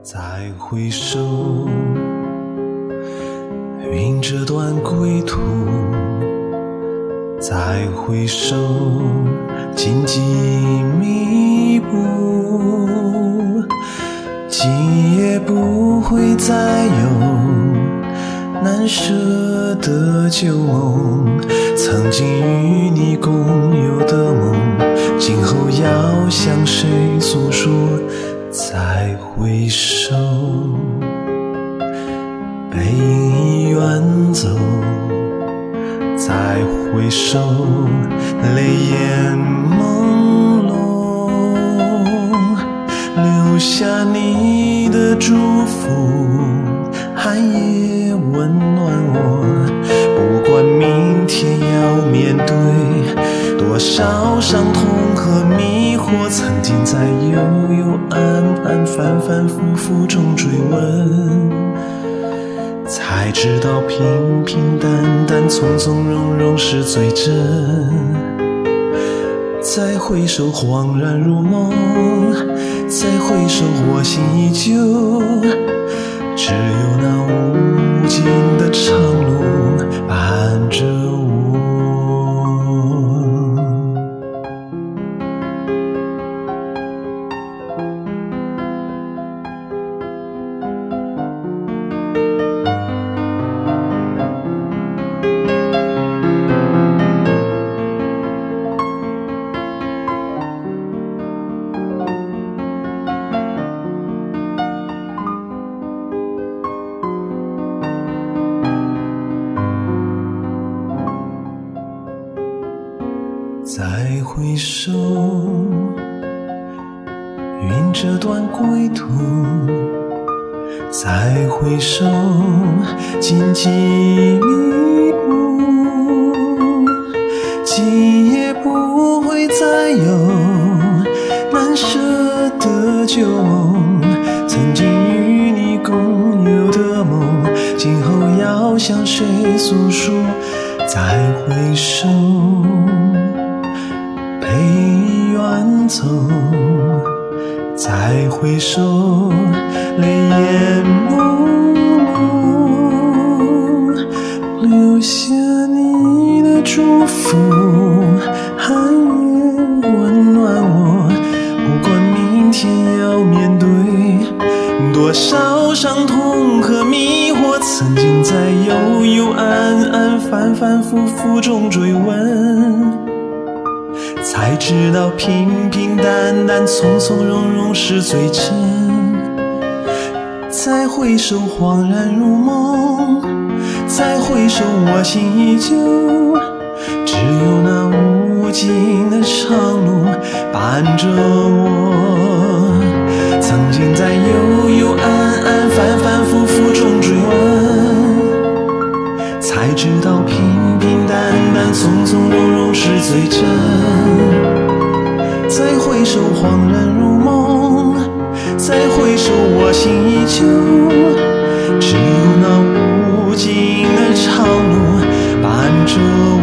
再回首，云这段归途。再回首，荆棘密布。今夜不会再有难舍的旧梦，曾经与你共有的梦，今后要向谁诉说？再回首，背影已远走。再回首，泪眼朦胧，留下你的祝福，寒夜温暖我。不管明天要面对多少伤痛和迷惑，曾经在幽幽暗暗反反复复中追问，才知道平平淡淡从从容容是最真。再回首恍然如梦，再回首我心依旧，只有那无尽的长路伴着我。再回首，云这段归途。再回首，荆棘密布。今夜不会再有难舍的旧梦，曾经与你共有的梦，今后要向谁诉说？再回首，背影远走。再回首，泪眼朦胧，留下你的祝福，寒夜温暖我。不管明天要面对多少伤痛和迷惑，曾经在幽幽暗暗反反复复中追问，才知道平平淡淡从从容容是最真。再回首恍然如梦，再回首我心依旧，只有那无尽的长路伴着我。曾经在幽幽暗暗反反复复中追问，才知道平平淡淡从从容容是最真。再回首恍然如梦，再回首我心依旧，只有那无尽的长路伴着我。